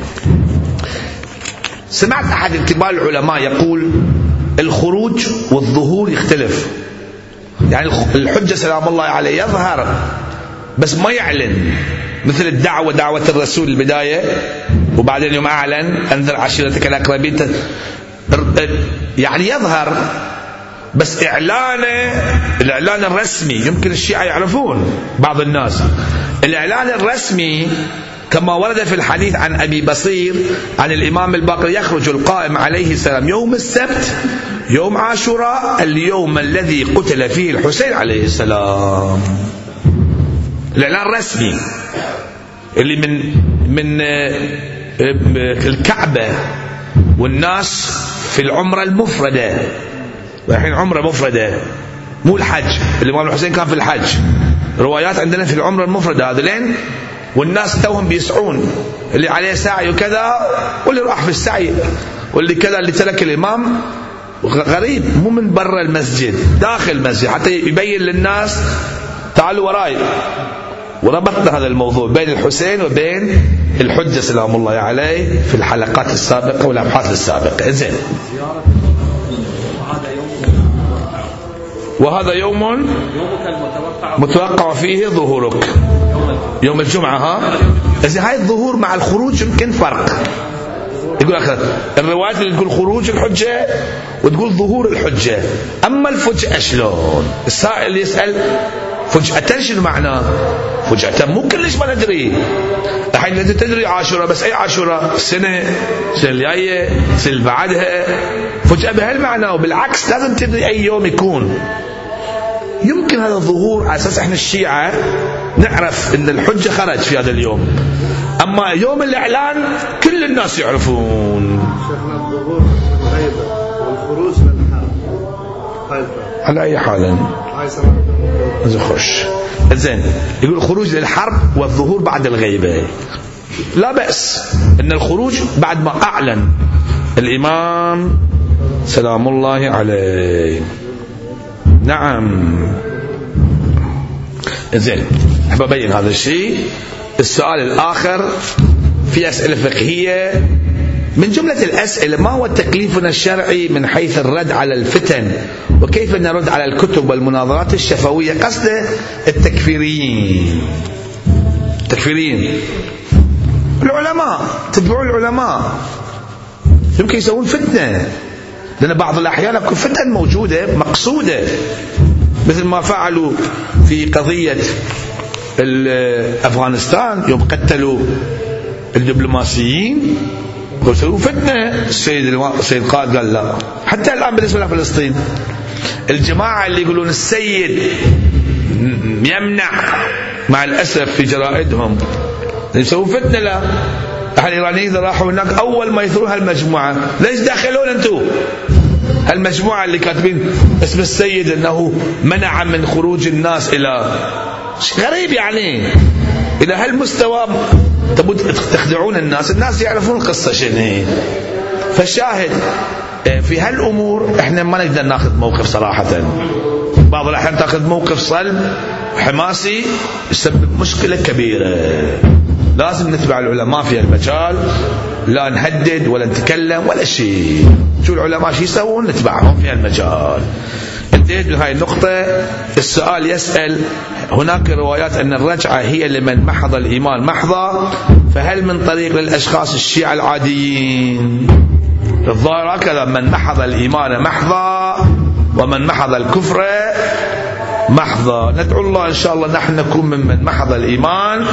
سمعت أحد كبار العلماء يقول الخروج والظهور يختلف. يعني الحجة سلام الله عليه يظهر بس ما يعلن، مثل الدعوة، دعوة الرسول البداية وبعدين يوم أعلن أنذر عشيرتك الأقربين، يعني يظهر بس إعلانه الإعلان الرسمي يمكن الشيعة يعرفون بعض الناس. الإعلان الرسمي كما ورد في الحديث عن أبي بصير عن الإمام الباقر: يخرج القائم عليه السلام يوم السبت يوم عاشوراء اليوم الذي قتل فيه الحسين عليه السلام. الإعلان الرسمي اللي من من الكعبة والناس في العمرة المفردة، والحين عمرة مفردة مو الحج. الإمام الحسين كان في الحج، روايات عندنا في العمرة المفردة هذا لين والناس توهم بيسعون، اللي عليه سعي وكذا واللي راح في السعي واللي كذا، اللي ترك الإمام غريب، مو من برا المسجد داخل المسجد حتى يبين للناس تعالوا وراي. وربطنا هذا الموضوع بين الحسين وبين الحجة سلام الله عليه في الحلقات السابقة والأبحاث السابقة. زين، وهذا يوم متوقع فيه ظهورك يوم الجمعة. ها إذا هاي الظهور مع الخروج يمكن فرق. يقول أخذ الروايات اللي تقول خروج الحجة وتقول ظهور الحجة، أما الفجأة شلون؟ السائل يسأل فجأة شنو معناه؟ فجأة مو كلش ما ندري. الحين انت تدري عاشوراء، بس اي عاشوراء؟ السنة السنة الجاية، السنة اللي بعدها، فجأة بهالمعنى. وبالعكس لازم تدري اي يوم يكون. يمكن هذا الظهور على اساس احنا الشيعة نعرف ان الحجة خرج في هذا اليوم، اما يوم الاعلان كل الناس يعرفون.
شيخنا الظهور الغيبة والخروج للحرب
على اي حال خش. زين، يقول الخروج للحرب والظهور بعد الغيبة لا بأس، ان الخروج بعد ما اعلن الامام سلام الله عليه. نعم. زين، احب ابين هذا الشيء. السؤال الاخر في اسئله فقهيه من جملة الأسئلة: ما هو تكليفنا الشرعي من حيث الرد على الفتن، وكيف نرد على الكتب والمناظرات الشفوية؟ قصده التكفيريين. التكفيريين العلماء، تتبعوا العلماء يمكن يسوون فتنة، لأن بعض الأحيان يكون فتن موجودة مقصودة، مثل ما فعلوا في قضية أفغانستان يوم قتلوا الدبلوماسيين وسووا فتنة. السيد السيد القائد قال لا. حتى الآن بالنسبة لفلسطين الجماعة اللي يقولون السيد يمنع مع الأسف في جرائدهم يسووا فتنة. لا، أهل الإيرانيين إذا راحوا هناك أول ما يثرون هالمجموعة: ليش داخلون أنتوا؟ هالمجموعة اللي كاتبين اسم السيد أنه منع من خروج الناس إلى غريب، يعني إلى هالمستوى تبون تخدعون الناس. الناس يعرفون القصة شنو. فالشاهد في هالأمور احنا ما نقدر ناخذ موقف صراحة. بعض الأحيان تاخذ موقف صلب حماسي يسبب مشكلة كبيرة. لازم نتبع العلماء في المجال، لا نهدد ولا نتكلم ولا شيء. شو العلماء شو يسوون نتبعهم في المجال. انتهيت من هاي النقطة. السؤال يسأل: هناك روايات أن الرجعة هي لمن محض الإيمان محضا، فهل من طريق للأشخاص الشيعة العاديين؟ الظاهر هكذا: من محض الإيمان محضا ومن محض الكفر محضا. ندعو الله إن شاء الله نحن نكون ممن محض الإيمان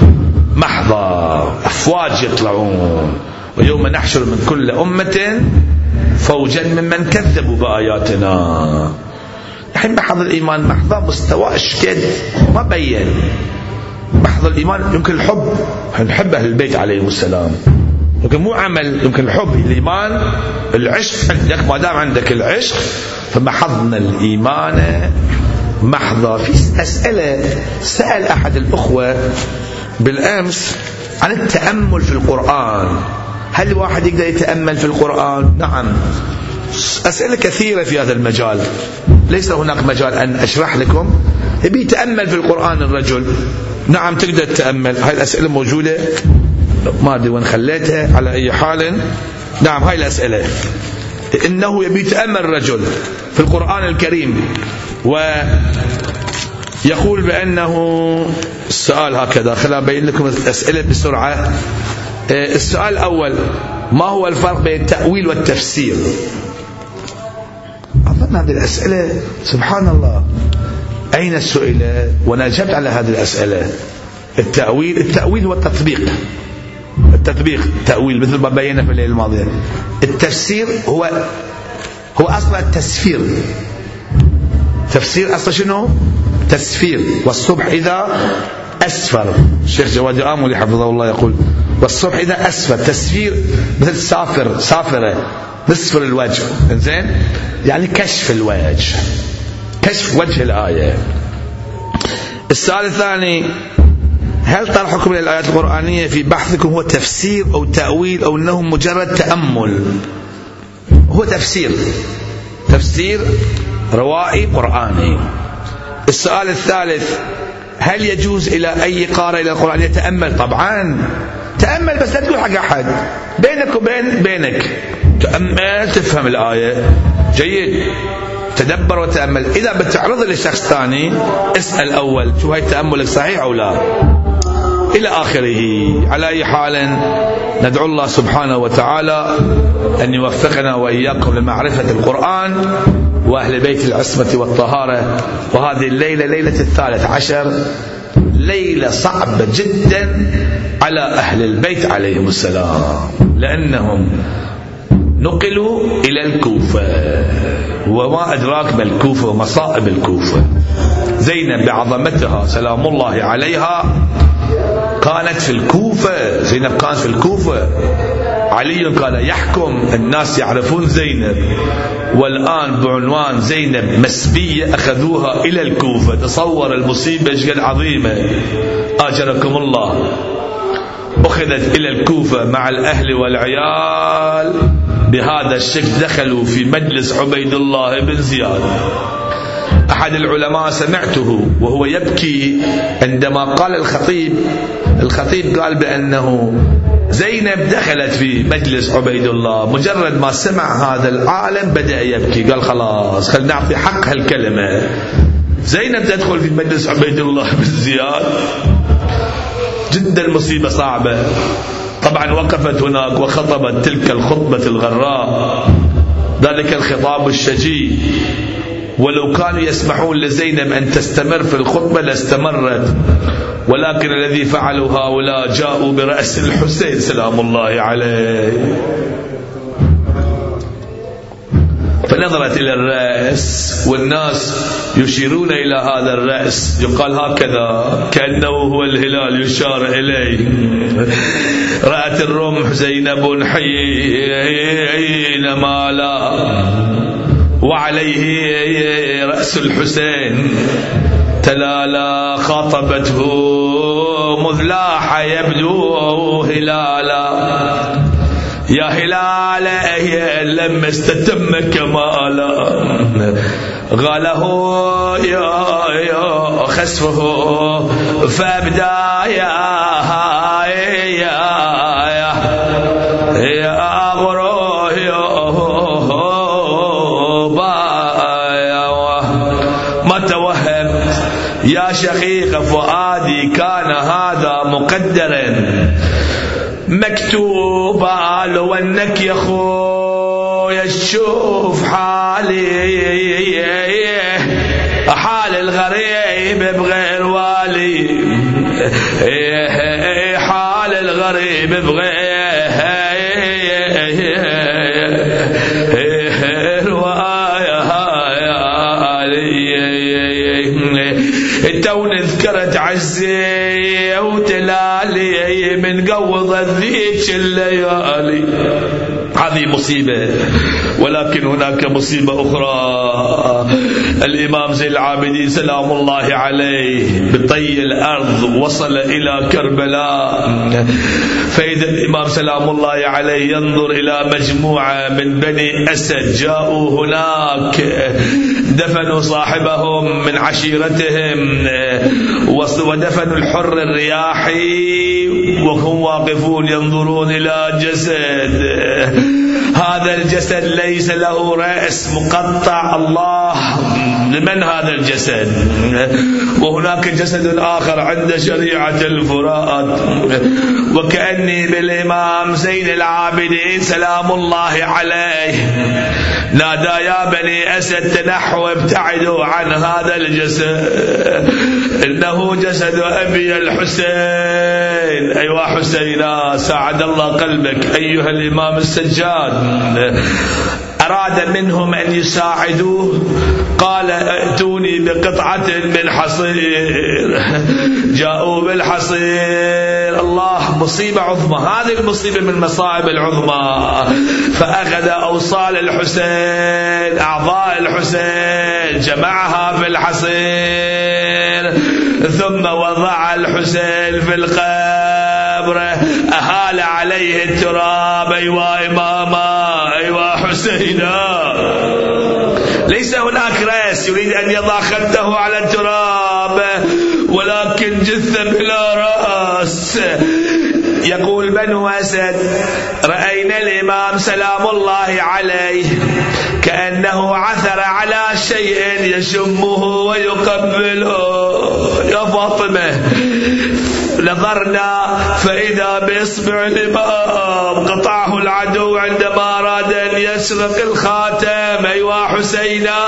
محضا. أفواج يطلعون، ويوم نحشر من كل أمة فوجا ممن كذبوا بآياتنا. الحين محض الإيمان محضا مستوى أشكد ما بين. محض الإيمان يمكن الحب، نحب أهل البيت عليهم السلام، يمكن مو عمل، يمكن الحب، الإيمان، العشق عندك. ما دام عندك العشق فمحضنا الإيمان محضا. في أسئلة سأل أحد الأخوة بالأمس عن التأمل في القرآن: هل الواحد يقدر يتأمل في القرآن؟ نعم، أسئلة كثيرة في هذا المجال، ليس هناك مجال أن أشرح لكم. يبي يتأمل في القرآن الرجل، نعم تقدر تتأمل. هاي الأسئلة موجودة، ما أدري وين خليتها. على أي حال نعم هاي الأسئلة. إنه يبي يتأمل الرجل في القرآن الكريم، ويقول بأنه السؤال هكذا. خليني أبين لكم الأسئلة بسرعة. السؤال الأول: ما هو الفرق بين التأويل والتفسير؟ أظن هذه الأسئلة سبحان الله أين السؤال؟ وأنا أجبت على هذه الأسئلة. التأويل التأويل هو التطبيق. التطبيق تأويل مثل ما بينا في الليلة الماضية. التفسير هو هو أصلا التسفير. تفسير أصلا شنو؟ تسفير. والصبح إذا أسفر، الشيخ جواد آملي حفظه الله يقول: والصبح إذا أسفر. تسفير مثل سافر، سافرة، نصفر الوجه. إنزين، يعني كشف الوجه، كشف وجه الآية. السؤال الثاني: هل طرحكم للآيات القرآنية في بحثكم هو تفسير أو تأويل أو أنه مجرد تأمل؟ هو تفسير، تفسير روائي قرآني. السؤال الثالث: هل يجوز إلى أي قارئ إلى القرآن يتأمل؟ طبعا تأمل، بس لا تقول حق أحد، بينك وبين بينك تأمل، تفهم الآية جيد، تدبر وتأمل. إذا بتعرض لشخص ثاني اسأل أول شو هاي تأملك صحيح أو لا، إلى آخره. على أي حال ندعو الله سبحانه وتعالى أن يوفقنا وإياكم لمعرفة القرآن وأهل بيت العصمة والطهارة. وهذه الليلة ليلة الثالث عشر، ليلة صعبة جدا على أهل البيت عليهم السلام، لأنهم نقلوا إلى الكوفة، وما أدراك ما الكوفة ومصائب الكوفة. زينب بعظمتها سلام الله عليها كانت في الكوفة، زينب كانت في الكوفة، علي كان يحكم، الناس يعرفون زينب، والآن بعنوان زينب مسبية أخذوها إلى الكوفة. تصور المصيبة جدا عظيمة، آجركم الله. أخذت إلى الكوفة مع الأهل والعيال بهذا الشكل، دخلوا في مجلس عبيد الله بن زياد. أحد العلماء سمعته وهو يبكي عندما قال الخطيب، الخطيب قال بأنه زينب دخلت في مجلس عبيد الله، مجرد ما سمع هذا العالم بدأ يبكي، قال خلاص خلينا نعطي حق هالكلمة. زينب تدخل في مجلس عبيد الله بن زياد، جدا مصيبة صعبة. طبعا وقفت هناك وخطبت تلك الخطبة الغراء، ذلك الخطاب الشجي، ولو كانوا يسمحون لزينب أن تستمر في الخطبة لاستمرت، ولكن الذي فعلوا هؤلاء جاءوا برأس الحسين سلام الله عليه، فنظرت إلى الرأس والناس يشيرون إلى هذا الرأس، يقال هكذا كأنه هو الهلال يشار إليه. رأت الرمح زينب حين مالا وعليه رأس الحسين تلالا، خاطبته مذ لاح يبدو هلالا، يا هلال لما استتم كمالا، غاله يا يا خسفه فابدا يا يا يا غرو يا ما توهمت يا شقيق فؤادي، كان هذا مقدرا مكتوبا، لو انك يا خويا تشوف حالي، حال الغريب بغير والي، حال الغريب بغير توني ذكرت عزي وتلالي من قوض ذيك الليالي. هذه مصيبة، ولكن هناك مصيبة أخرى. الإمام زين العابدين سلام الله عليه بطي الأرض وصل إلى كربلاء، فإذا الإمام سلام الله عليه ينظر إلى مجموعة من بني أسد جاءوا هناك، دفنوا صاحبهم من عشيرتهم ودفنوا الحر الرياحي، وهم واقفون ينظرون إلى جسد، هذا الجسد ليس له رأس مقطع، الله لمن هذا الجسد؟ وهناك جسد آخر عند شريعة الفرات. وكأني بالإمام زين العابدين سلام الله عليه نادى يا بني أسد تنحوا ابتعدوا عن هذا الجسد، إنه جسد أبي الحسين. أيها حسينا ساعد الله قلبك أيها الإمام السجاد. أراد منهم أن يساعدوه، قال ائتوني بقطعة من حصير، جاءوا بالحصير. الله مصيبة عظمى، هذه المصيبة من مصائب العظمى. فأخذ أوصال الحسين، أعضاء الحسين، جمعها في الحصير، ثم وضع الحسين في القبر أهال عليه التراب. أيوا إماما، أيوا حسينا. ليس هناك رأس يريد أن يضع خده على التراب، ولكن جثة بلا رأس. يقول بنو أسد: رأينا الإمام سلام الله عليه كأنه عثر على شيء يشمه ويقبله. يا فاطمة نظرنا فإذا بإصبع الإمام قطعه العدو عندما أراد أن يسرق الخاتم. أيوا حسينا.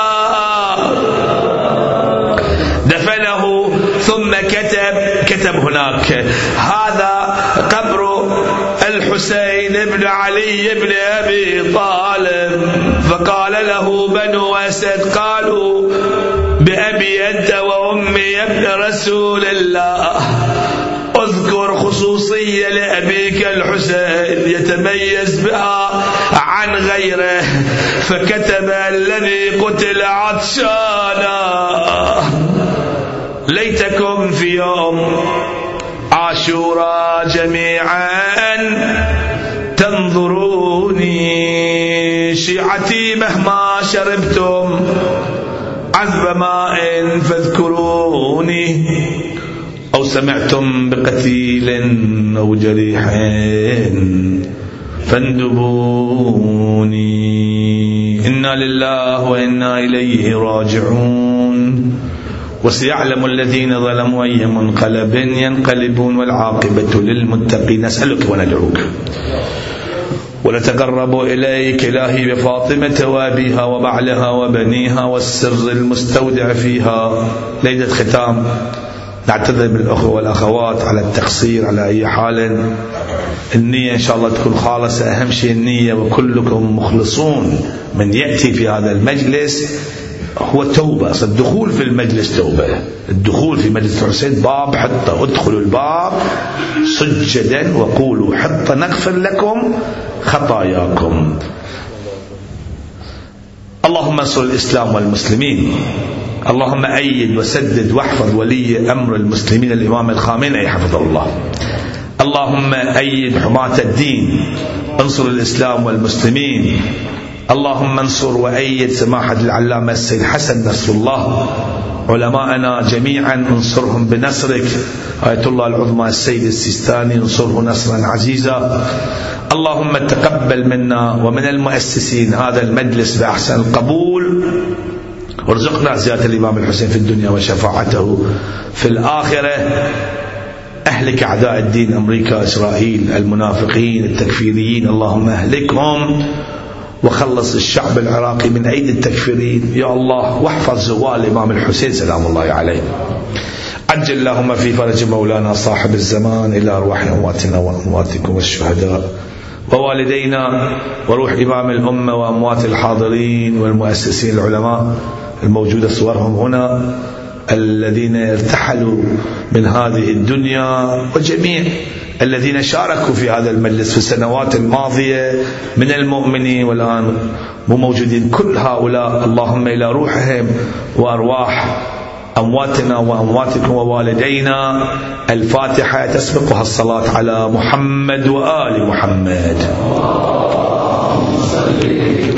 دفنه ثم كتب كتب هناك: هذا قبر الحسين بن علي بن أبي طالب. فقال له بنو أسد: قالوا بأبي أنت وأمي يا ابن رسول الله، اذكر خصوصية لأبيك الحسين يتميز بها عن غيره. فكتب: الذي قتل عطشانا. ليتكم في يوم عاشوراء جميعا تنظروني، شيعتي مهما شربتم عذب ماء فاذكروني، أو سمعتم بقتيل أو جريح فاندبوني. إنا لله وإنا إليه راجعون. وسيعلم الذين ظلموا أي منقلب ينقلبون والعاقبة للمتقين. نسألك وندعوك ونتقرب إليك إلهي بفاطمة وأبيها وبعلها وبنيها والسر المستودع فيها. ليلة ختام، نعتذر بالأخوة والأخوات على التقصير على أي حال. النية إن شاء الله تكون خالصة، أهم شيء النية، وكلكم مخلصون. من يأتي في هذا المجلس هو توبة. الدخول في المجلس توبة. الدخول في مجلس الحسين باب حطة، ادخلوا الباب سجدا وقولوا حطة نغفر لكم خطاياكم. اللهم انصر الإسلام والمسلمين. اللهم أيد وسدد واحفظ ولي أمر المسلمين الإمام الخامنئي حفظه الله. اللهم أيد حماة الدين، انصر الإسلام والمسلمين. اللهم انصر وأيد سماحة العلامة السيد حسن نصر الله، علماءنا جميعا انصرهم بنصرك. آية الله العظمى السيد السيستاني انصره نصرا عزيزا. اللهم تقبل منا ومن المؤسسين هذا المجلس بأحسن القبول، وارزقنا زيارة الإمام الحسين في الدنيا وشفاعته في الآخرة. أهلك أعداء الدين، أمريكا، إسرائيل، المنافقين، التكفيريين، اللهم أهلكهم وخلص الشعب العراقي من أيدي التكفيرين يا الله، واحفظ زوال الإمام الحسين سلام الله عليه. عجل اللهم في فرج مولانا صاحب الزمان إلى أرواح أمواتنا وأمواتكم والشهداء ووالدينا وروح إمام الأمة وأموات الحاضرين والمؤسسين العلماء الموجودة صورهم هنا، الذين ارتحلوا من هذه الدنيا، وجميع الذين شاركوا في هذا المجلس في السنوات الماضية من المؤمنين والآن مو موجودين. كل هؤلاء اللهم إلى روحهم وأرواح أمواتنا وأمواتكم ووالدينا. الفاتحة تسبقها الصلاة على محمد وآل محمد.